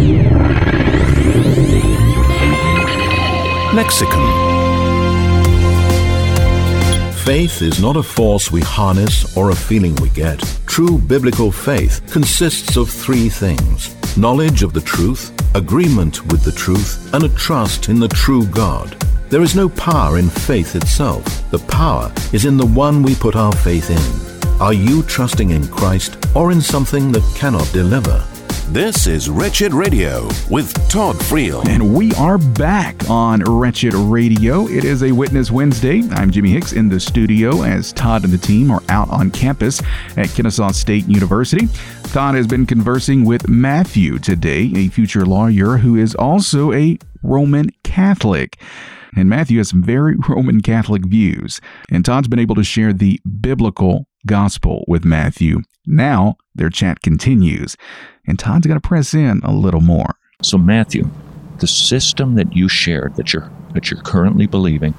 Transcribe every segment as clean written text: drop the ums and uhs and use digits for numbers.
Lexicon. Faith is not a force we harness or a feeling we get. True biblical faith consists of three things: knowledge of the truth, agreement with the truth, and a trust in the true God. There is no power in faith itself. The power is in the one we put our faith in. Are you trusting in Christ or in something that cannot deliver? This is Wretched Radio with Todd Friel. And we are back on Wretched Radio. It is a Witness Wednesday. I'm Jimmy Hicks in the studio as Todd and the team are out on campus at Kennesaw State University. Todd has been conversing with Matthew today, a future lawyer who is also a Roman Catholic. And Matthew has some very Roman Catholic views. And Todd's been able to share the biblical gospel with Matthew. Now their chat continues. And Todd's got to press in a little more. So Matthew, the system that you shared, that you're currently believing,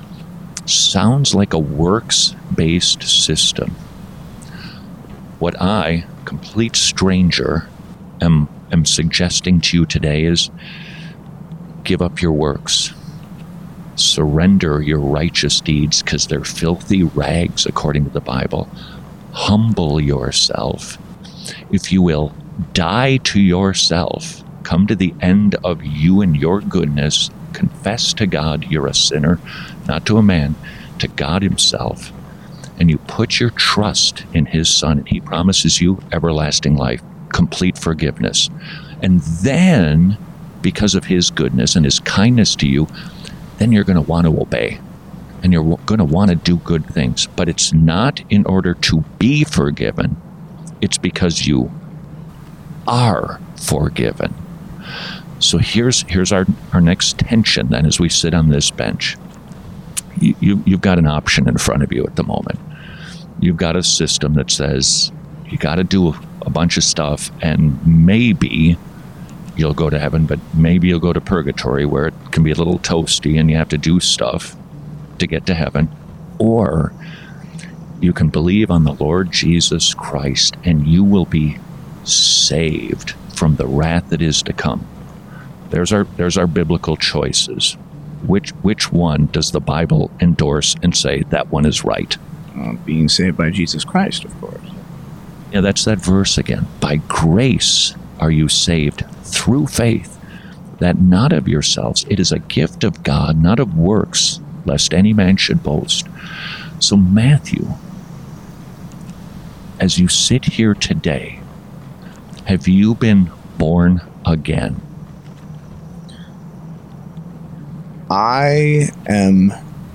sounds like a works-based system. What I, complete stranger, am suggesting to you today is give up your works. Surrender your righteous deeds because they're filthy rags according to the Bible. Humble yourself. If you will, die to yourself. Come to the end of you and your goodness. Confess to God you're a sinner, not to a man, to God himself. And you put your trust in his Son, and he promises you everlasting life, complete forgiveness. And then, because of his goodness and his kindness to you, then you're going to want to obey. And you're going to want to do good things. But it's not in order to be forgiven. It's because you are forgiven. So here's our next tension then as we sit on this bench. You've got an option in front of you at the moment. You've got a system that says you got to do a bunch of stuff and maybe you'll go to heaven, but maybe you'll go to purgatory where it can be a little toasty and you have to do stuff to get to heaven. Or you can believe on the Lord Jesus Christ and you will be saved from the wrath that is to come. There's our biblical choices. Which one does the Bible endorse and say that one is right? Being saved by Jesus Christ, of course. Yeah, that's that verse again. By grace are you saved through faith, that not of yourselves. It is a gift of God, not of works, lest any man should boast. So Matthew, as you sit here today, have you been born again? I'm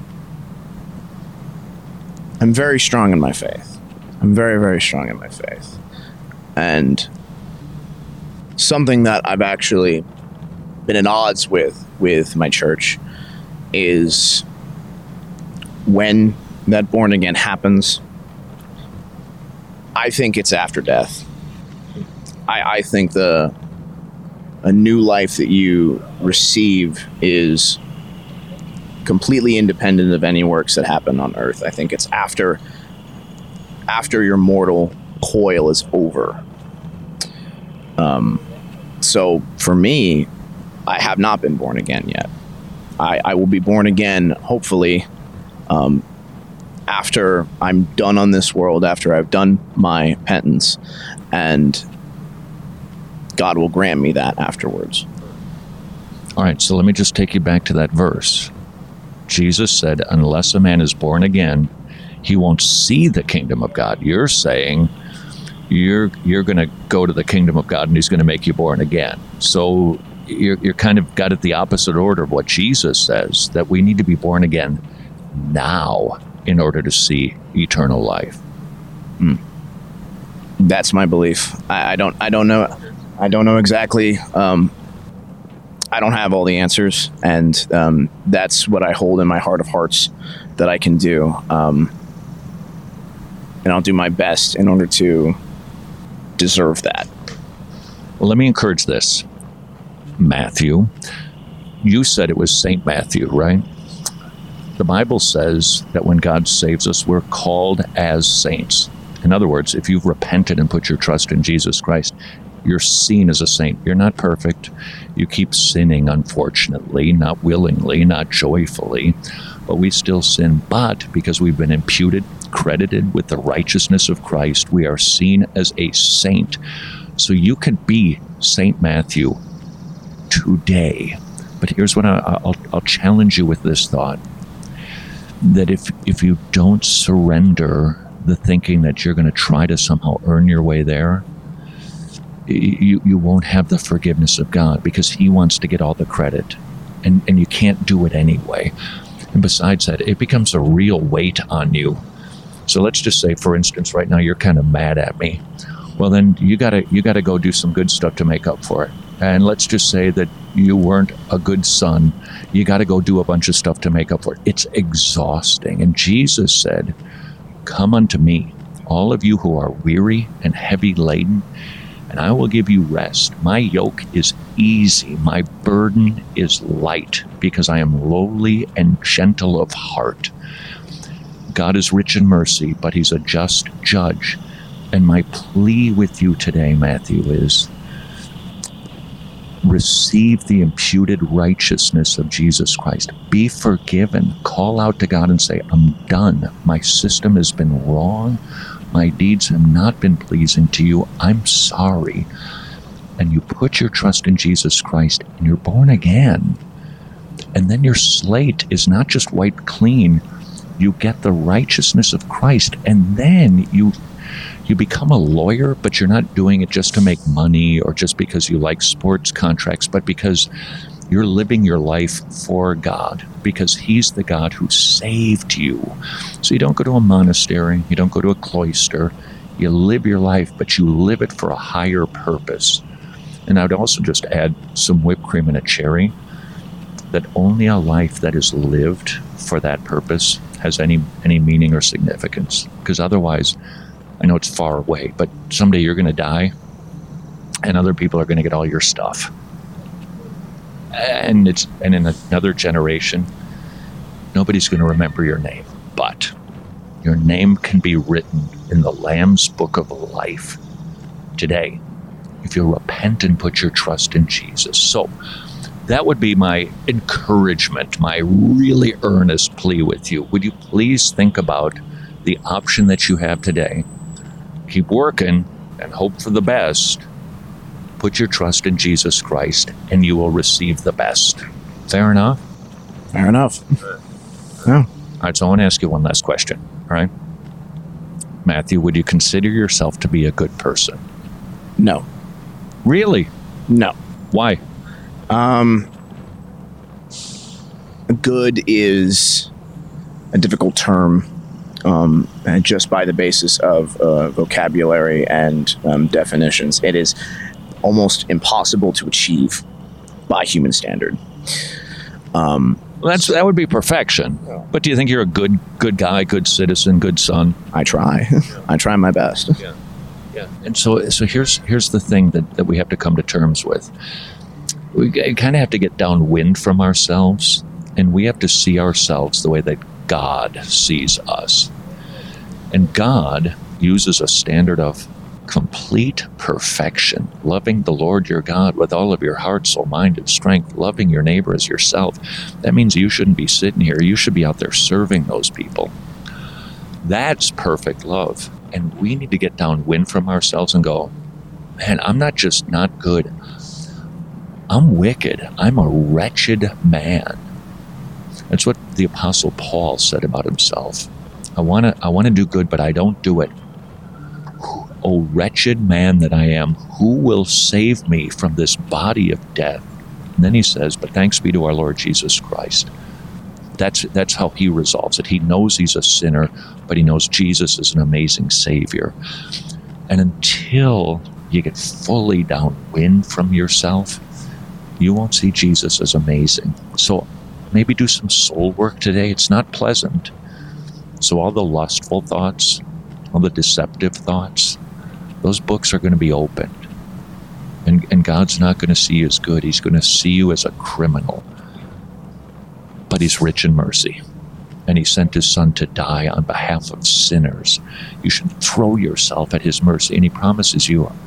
very strong in my faith. I'm very, very strong in my faith. And something that I've actually been at odds with my church is when that born again happens, I think it's after death. I think a new life that you receive is completely independent of any works that happen on earth. I think it's after your mortal coil is over. So for me, I have not been born again yet. I will be born again, hopefully, after I'm done on this world, after I've done my penance, and God will grant me that afterwards. All right, so let me just take you back to that verse. Jesus said, unless a man is born again, he won't see the kingdom of God. You're saying you're going to go to the kingdom of God and he's going to make you born again. So you're kind of got it the opposite order of what Jesus says, that we need to be born again now in order to see eternal life. That's my belief. I don't know. I don't know exactly. I don't have all the answers, and that's what I hold in my heart of hearts that I can do. And I'll do my best in order to deserve that. Well, let me encourage this. Matthew, you said it was St. Matthew, right? The Bible says that when God saves us, we're called as saints. In other words, if you've repented and put your trust in Jesus Christ, You're seen as a saint. You're not perfect. You keep sinning, unfortunately, not willingly, not joyfully, but we still sin. But because we've been imputed, credited with the righteousness of Christ, we are seen as a saint. So you can be Saint Matthew today. But here's what I'll challenge you with this thought, that if you don't surrender the thinking that you're going to try to somehow earn your way there, you won't have the forgiveness of God, because he wants to get all the credit, and you can't do it anyway. And besides that, it becomes a real weight on you. So let's just say, for instance, right now you're kind of mad at me. Well, then you gotta go do some good stuff to make up for it. And let's just say that you weren't a good son. You got to go do a bunch of stuff to make up for it. It's exhausting. And Jesus said, "Come unto me, all of you who are weary and heavy laden, and I will give you rest. My yoke is easy. My burden is light, because I am lowly and gentle of heart." God is rich in mercy, but he's a just judge. And my plea with you today, Matthew, is receive the imputed righteousness of Jesus Christ. Be forgiven. Call out to God and say, "I'm done. My system has been wrong. My deeds have not been pleasing to you. I'm sorry." And you put your trust in Jesus Christ, and you're born again. And then your slate is not just wiped clean. You get the righteousness of Christ, and then you become a lawyer, but you're not doing it just to make money or just because you like sports contracts, but because you're living your life for God, because he's the God who saved you. So you don't go to a monastery, you don't go to a cloister, you live your life, but you live it for a higher purpose. And I would also just add some whipped cream and a cherry, that only a life that is lived for that purpose has any meaning or significance. Because otherwise, I know it's far away, but someday you're going to die, and other people are going to get all your stuff. And in another generation, nobody's going to remember your name, but your name can be written in the Lamb's Book of Life today, if you'll repent and put your trust in Jesus. So that would be my encouragement, my really earnest plea with you. Would you please think about the option that you have today? Keep working and hope for the best. Put your trust in Jesus Christ, and you will receive the best. Fair enough? Fair enough. Yeah. All right, so I want to ask you one last question. All right? Matthew, would you consider yourself to be a good person? No. Really? No. Why? Good is a difficult term, just by the basis of vocabulary and definitions. It is almost impossible to achieve by human standard. Well, that would be perfection. But do you think you're a good guy, good citizen, good son? I try. I try my best. Yeah. And so here's the thing that we have to come to terms with. We kind of have to get downwind from ourselves, and we have to see ourselves the way that God sees us. And God uses a standard of complete perfection, loving the Lord your God with all of your heart, soul, mind, and strength, loving your neighbor as yourself. That means you shouldn't be sitting here. You should be out there serving those people. That's perfect love. And we need to get downwind from ourselves and go, man, I'm not just not good. I'm wicked. I'm a wretched man. That's what the Apostle Paul said about himself. I want to do good, but I don't do it. O wretched man that I am, who will save me from this body of death? And then he says, but thanks be to our Lord Jesus Christ. That's how he resolves it. He knows he's a sinner, but he knows Jesus is an amazing Savior. And until you get fully downwind from yourself, you won't see Jesus as amazing. So maybe do some soul work today. It's not pleasant. So all the lustful thoughts, all the deceptive thoughts, those books are going to be opened. And God's not going to see you as good. He's going to see you as a criminal. But he's rich in mercy. And he sent his son to die on behalf of sinners. You should throw yourself at his mercy. And he promises you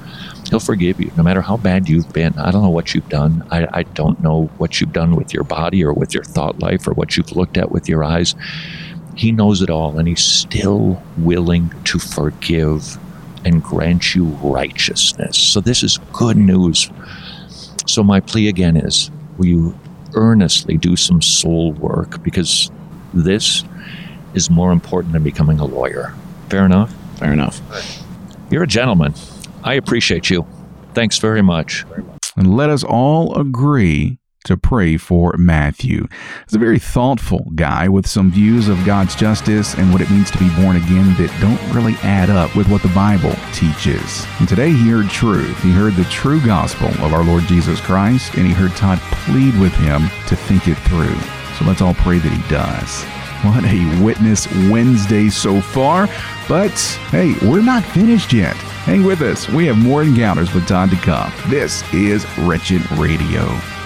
He'll forgive you no matter how bad you've been. I don't know what you've done. I don't know what you've done with your body or with your thought life or what you've looked at with your eyes. He knows it all, and he's still willing to forgive and grant you righteousness. So this is good news. So my plea again is, will you earnestly do some soul work, because this is more important than becoming a lawyer. Fair enough? Fair enough. You're a gentleman. I appreciate you. Thanks very much. And let us all agree to pray for Matthew. He's a very thoughtful guy with some views of God's justice and what it means to be born again that don't really add up with what the Bible teaches. And today he heard truth. He heard the true gospel of our Lord Jesus Christ, and he heard Todd plead with him to think it through. So let's all pray that he does. What a Witness Wednesday so far. But hey, we're not finished yet. Hang with us. We have more encounters with Todd to come. This is Wretched Radio.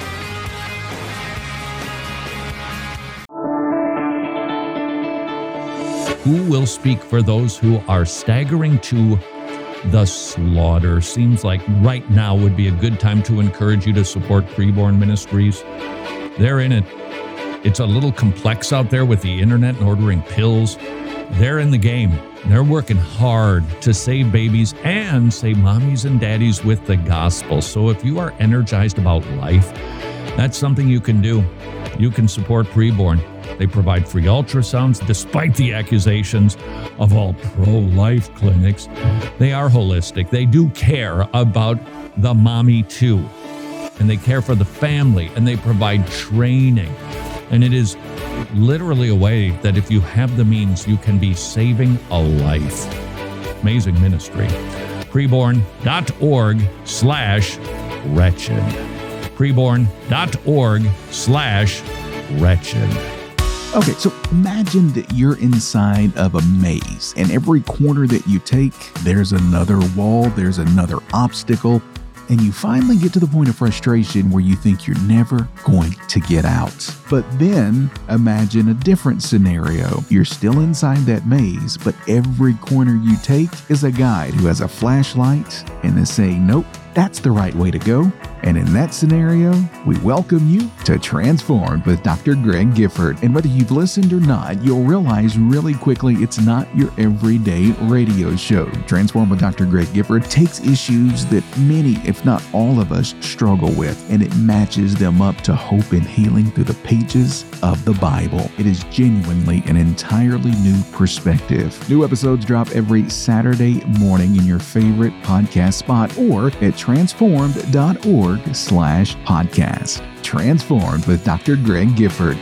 Who will speak for those who are staggering to the slaughter? Seems like right now would be a good time to encourage you to support Preborn Ministries. They're in it. It's a little complex out there with the internet and ordering pills. They're in the game. They're working hard to save babies and save mommies and daddies with the gospel. So if you are energized about life, that's something you can do. You can support Preborn. They provide free ultrasounds despite the accusations of all pro-life clinics. They are holistic. They do care about the mommy too. And they care for the family, and they provide training. And it is literally a way that if you have the means, you can be saving a life. Amazing ministry. Preborn.org/wretched. Preborn.org/wretched. Okay, so imagine that you're inside of a maze, and every corner that you take, there's another wall, there's another obstacle, and you finally get to the point of frustration where you think you're never going to get out. But then imagine a different scenario. You're still inside that maze, but every corner you take is a guide who has a flashlight and is saying, nope, that's the right way to go. And in that scenario, we welcome you to Transformed with Dr. Greg Gifford. And whether you've listened or not, you'll realize really quickly it's not your everyday radio show. Transformed with Dr. Greg Gifford takes issues that many, if not all of us, struggle with, and it matches them up to hope and healing through the pages of the Bible. It is genuinely an entirely new perspective. New episodes drop every Saturday morning in your favorite podcast spot or at transformed.org/podcast. Transformed with Dr. Greg Gifford.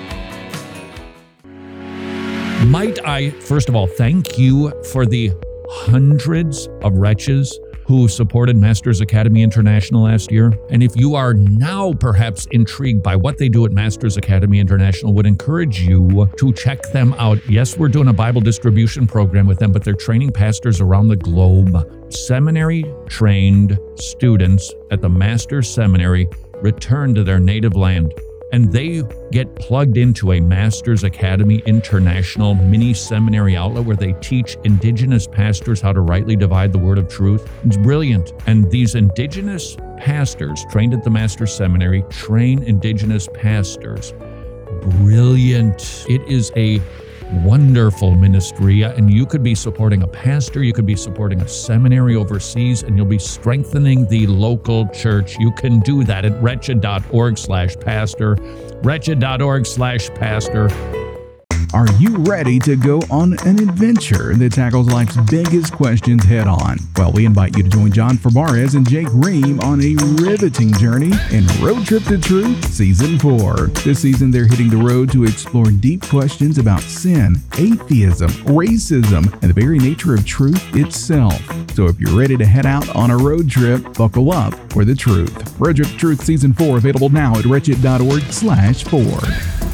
Might I, first of all, thank you for the hundreds of wretches who supported Masters Academy International last year. And if you are now perhaps intrigued by what they do at Masters Academy International, would encourage you to check them out. Yes, we're doing a Bible distribution program with them, but they're training pastors around the globe. Seminary-trained students at the Masters Seminary return to their native land, and they get plugged into a Masters Academy International mini seminary outlet where they teach indigenous pastors how to rightly divide the word of truth. It's brilliant. And these indigenous pastors trained at the Masters Seminary train indigenous pastors. Brilliant. It is a wonderful ministry, and you could be supporting a pastor, you could be supporting a seminary overseas, and you'll be strengthening the local church. You can do that at wretched.org/pastor, wretched.org/pastor. Are you ready to go on an adventure that tackles life's biggest questions head on? Well, we invite you to join John Fabarez and Jake Ream on a riveting journey in Road Trip to Truth Season 4. This season, they're hitting the road to explore deep questions about sin, atheism, racism, and the very nature of truth itself. So if you're ready to head out on a road trip, buckle up for the truth. Road Trip to Truth Season 4 available now at wretched.org/4.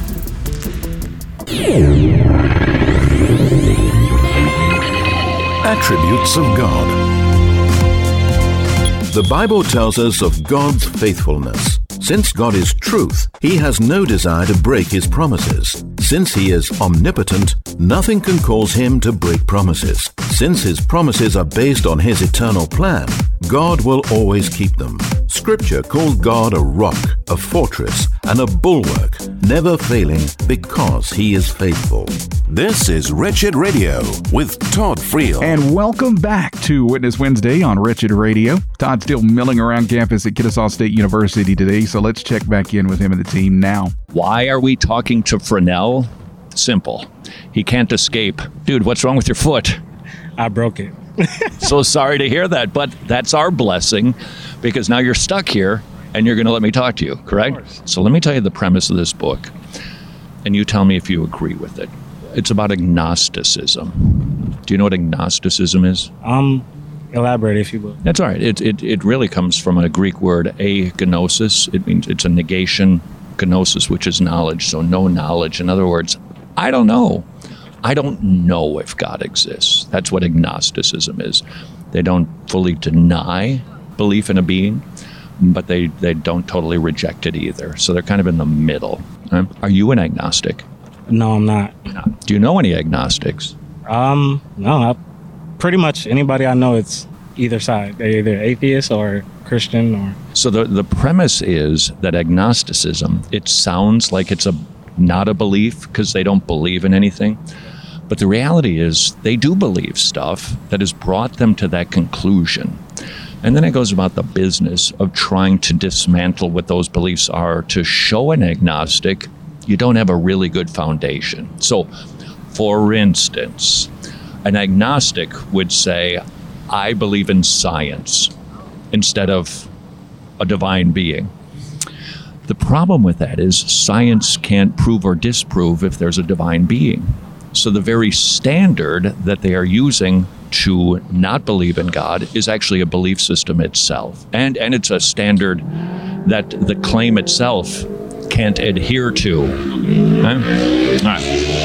Attributes of God. The Bible tells us of God's faithfulness. Since God is truth, he has no desire to break his promises. Since he is omnipotent, nothing can cause him to break promises. Since his promises are based on his eternal plan, God will always keep them. Scripture calls God a rock, a fortress, and a bulwark, never failing because he is faithful. This is Wretched Radio with Todd Friel. And welcome back to Witness Wednesday on Wretched Radio. Todd's still milling around campus at Kennesaw State University today, so let's check back in with him and the team now. Why are we talking to Fresnel? Simple. He can't escape. Dude, what's wrong with your foot? I broke it. So sorry to hear that, but that's our blessing because now you're stuck here and you're going to let me talk to you, correct? So let me tell you the premise of this book, and you tell me if you agree with it. It's about agnosticism. Do you know what agnosticism is? Elaborate, if you will. That's all right. It really comes from a Greek word, agnosis. It means it's a negation, gnosis, which is knowledge, so no knowledge. In other words, I don't know. I don't know if God exists. That's what agnosticism is. They don't fully deny belief in a being, but they don't totally reject it either. So they're kind of in the middle. Are you an agnostic? No, I'm not. Do you know any agnostics? No. Pretty much anybody I know, it's either side. They're either atheist or Christian or... So the premise is that agnosticism, it sounds like it's not a belief because they don't believe in anything. But the reality is they do believe stuff that has brought them to that conclusion. And then it goes about the business of trying to dismantle what those beliefs are to show an agnostic you don't have a really good foundation. So, for instance, an agnostic would say, I believe in science instead of a divine being. The problem with that is science can't prove or disprove if there's a divine being. So the very standard that they are using to not believe in God is actually a belief system itself. And it's a standard that the claim itself can't adhere to. Okay? All right.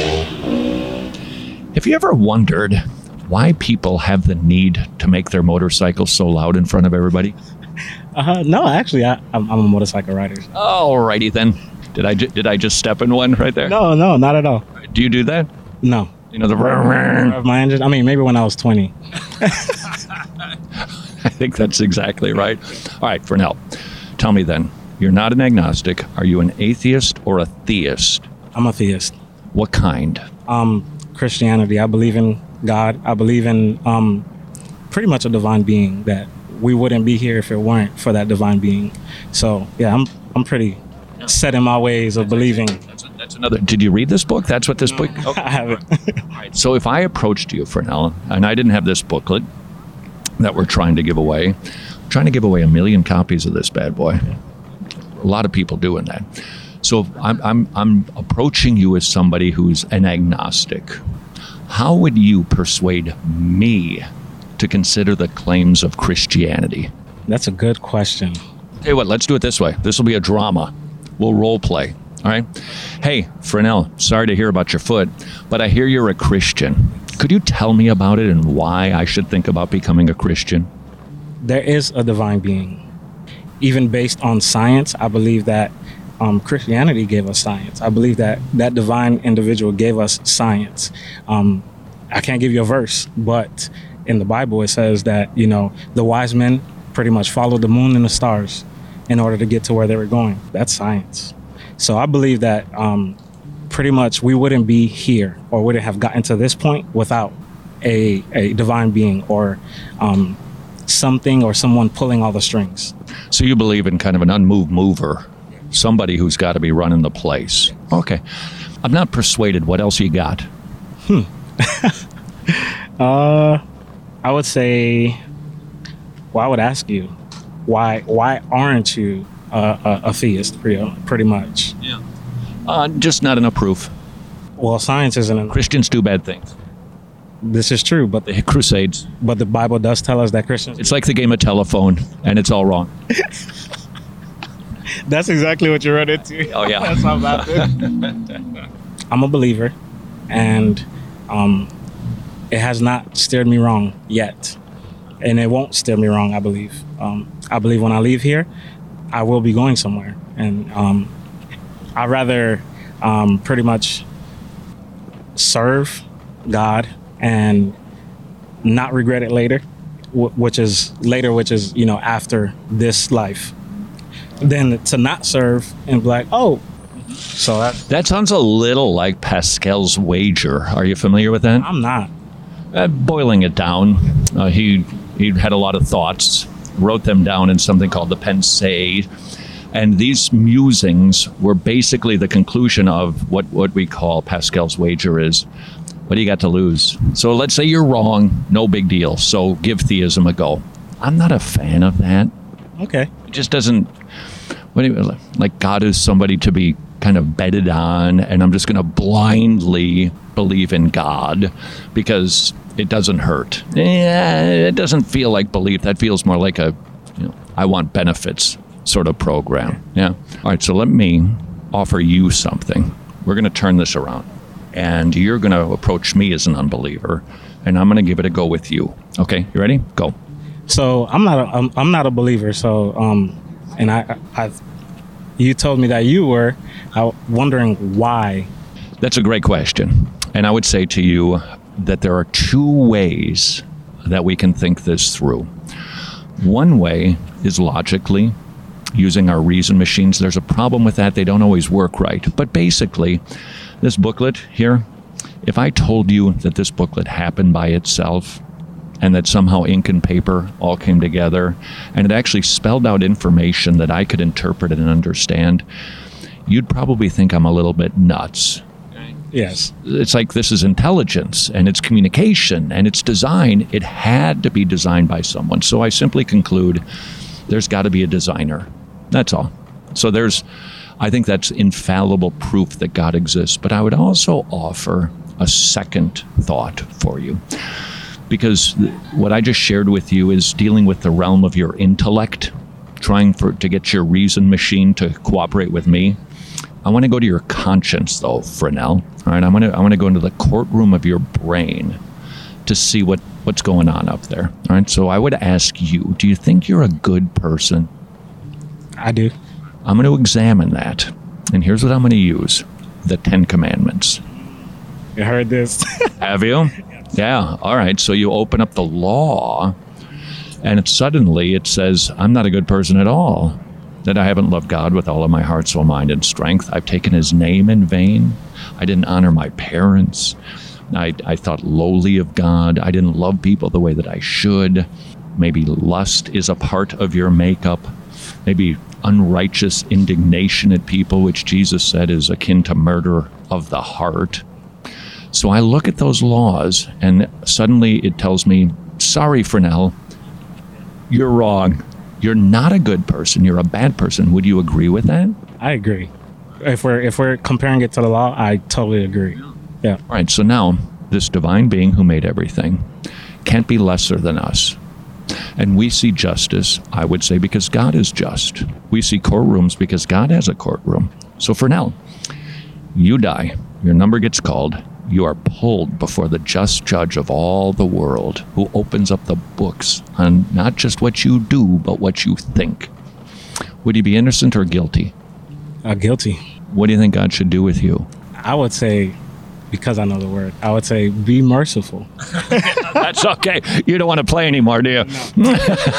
Have you ever wondered why people have the need to make their motorcycle so loud in front of everybody? No, actually, I'm a motorcycle rider. Alrighty then. Did I just step in one right there? No, not at all. Do you do that? No. You know, Of my engine? I mean, maybe when I was 20. I think that's exactly right. All right, Fresnel, tell me then, you're not an agnostic. Are you an atheist or a theist? I'm a theist. What kind? Christianity. I believe in God. I believe in pretty much a divine being, that we wouldn't be here if it weren't for that divine being. So, yeah, I'm pretty set in my ways of believing. That's another. Did you read this book? That's what this book... Okay. I haven't. All right, so if I approached you, Fresnel, and I didn't have this booklet that we're trying to give away, trying to give away 1 million copies of this bad boy. A lot of people doing that. So I'm approaching you as somebody who's an agnostic. How would you persuade me to consider the claims of Christianity? That's a good question. Tell you what, let's do it this way. This will be a drama. We'll role play. All right? Hey, Fresnel, sorry to hear about your foot, but I hear you're a Christian. Could you tell me about it and why I should think about becoming a Christian? There is a divine being. Even based on science, I believe that Christianity gave us science. I believe that that divine individual gave us science. I can't give you a verse, but in the Bible it says that, the wise men pretty much followed the moon and the stars in order to get to where they were going. That's science. So I believe that pretty much we wouldn't be here or wouldn't have gotten to this point without a divine being or something or someone pulling all the strings. So you believe in kind of an unmoved mover, somebody who's got to be running the place. Okay. I'm not persuaded. What else you got? I would say, well, I would ask you, why aren't you a theist, pretty much? Yeah. Just not enough proof. Well, science isn't enough. Christians do bad things. This is true, but The Crusades. but the Bible does tell us that Christians... It's like the game of telephone, and it's all wrong. That's exactly what you run into. Oh, yeah. That's how bad it. I'm a believer, and it has not steered me wrong yet. And it won't steer me wrong, I believe. I believe when I leave here, I will be going somewhere, and I'd rather pretty much serve God and not regret it later, which is after this life, than to not serve and be like, oh. So that sounds a little like Pascal's wager. Are you familiar with that? I'm not. Boiling it down, he had a lot of thoughts, wrote them down in something called the Pensées, and these musings were basically the conclusion of what we call Pascal's wager is, what do you got to lose? So let's say you're wrong, no big deal, so give theism a go. I'm not a fan of that. Okay. It just doesn't, like God is somebody to be kind of betted on, and I'm just going to blindly believe in God because it doesn't hurt. It doesn't feel like belief. That feels more like a, I want benefits sort of program. Yeah. All right. So let me offer you something. We're going to turn this around, and you're going to approach me as an unbeliever, and I'm going to give it a go with you. Okay. You ready? Go. So I'm not a believer. So and you told me that you were. I'm wondering why. That's a great question. And I would say to you that there are two ways that we can think this through. One way is logically, using our reason machines. There's a problem with that. They don't always work right. But basically, this booklet here, if I told you that this booklet happened by itself, and that somehow ink and paper all came together, and it actually spelled out information that I could interpret and understand, you'd probably think I'm a little bit nuts. Yes. It's like this is intelligence, and it's communication, and it's design. It had to be designed by someone. So I simply conclude there's got to be a designer. That's all. So I think that's infallible proof that God exists. But I would also offer a second thought for you. Because what I just shared with you is dealing with the realm of your intellect, trying to get your reason machine to cooperate with me. I want to go to your conscience, though, Fresnel. All right, I want to go into the courtroom of your brain to see what's going on up there. All right, so I would ask you, do you think you're a good person? I do. I'm going to examine that, and here's what I'm going to use: the 10 Commandments. You heard this? Have you? Yeah. All right. So you open up the law, and suddenly it says, I'm not a good person at all, that I haven't loved God with all of my heart, soul, mind, and strength. I've taken his name in vain. I didn't honor my parents. I thought lowly of God. I didn't love people the way that I should. Maybe lust is a part of your makeup. Maybe unrighteous indignation at people, which Jesus said is akin to murder of the heart. So I look at those laws, and suddenly it tells me, sorry, Fresnel, you're wrong. You're not a good person. You're a bad person. Would you agree with that? I agree. If we're comparing it to the law, I totally agree. Yeah. All right. So now this divine being who made everything can't be lesser than us. And we see justice, I would say, because God is just. We see courtrooms because God has a courtroom. So Fresnel, you die. Your number gets called. You are pulled before the just judge of all the world, who opens up the books on not just what you do, but what you think. Would you be innocent or guilty? Guilty. What do you think God should do with you? I would say, because I know the word, I would say be merciful. That's okay. You don't want to play anymore, do you? No.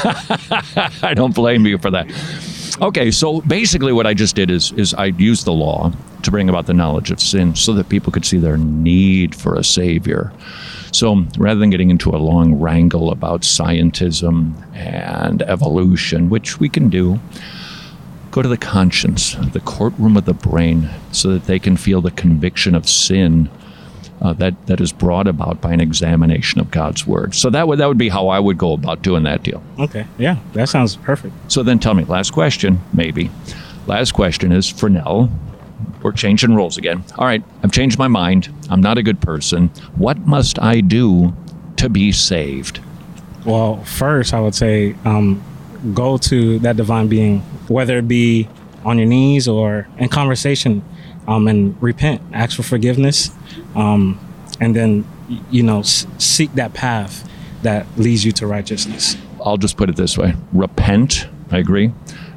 I don't blame you for that. Okay, so basically what I just did is I used the law to bring about the knowledge of sin so that people could see their need for a savior. So rather than getting into a long wrangle about scientism and evolution, which we can do, go to the conscience, the courtroom of the brain, so that they can feel the conviction of sin that is brought about by an examination of God's word. So that would be how I would go about doing that deal. Okay, yeah, that sounds perfect. So then tell me, last question, maybe. Last question is, Fresnel, we're changing rules again. All right, I've changed my mind. I'm not a good person. What must I do to be saved? Well, first I would say go to that divine being, whether it be on your knees or in conversation, and repent, ask for forgiveness, and then, seek that path that leads you to righteousness. I'll just put it this way. Repent, I agree.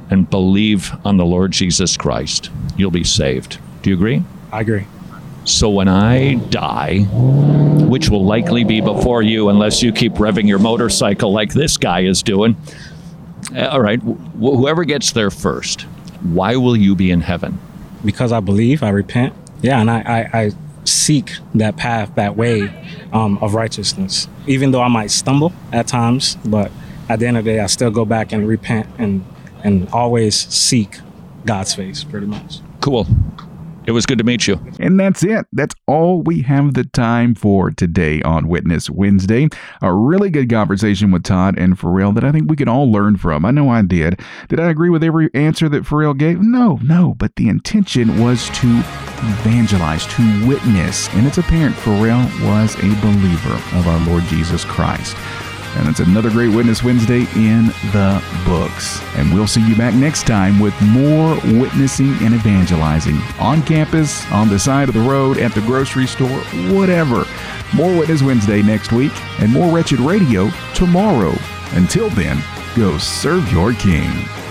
and believe on the Lord Jesus Christ, you'll be saved. Do you agree? I agree. So when I die, which will likely be before you unless you keep revving your motorcycle like this guy is doing, all right, whoever gets there first, why will you be in heaven? Because I believe, I repent. Yeah, and I seek that path, that way of righteousness. Even though I might stumble at times, but at the end of the day, I still go back and repent and always seek God's face, pretty much. Cool. It was good to meet you. And that's it. That's all we have the time for today on Witness Wednesday. A really good conversation with Todd and Pharrell that I think we could all learn from. I know I did. Did I agree with every answer that Pharrell gave? No. But the intention was to evangelize, to witness. And it's apparent Pharrell was a believer of our Lord Jesus Christ. And it's another great Witness Wednesday in the books. And we'll see you back next time with more witnessing and evangelizing on campus, on the side of the road, at the grocery store, whatever. More Witness Wednesday next week and more Wretched Radio tomorrow. Until then, go serve your King.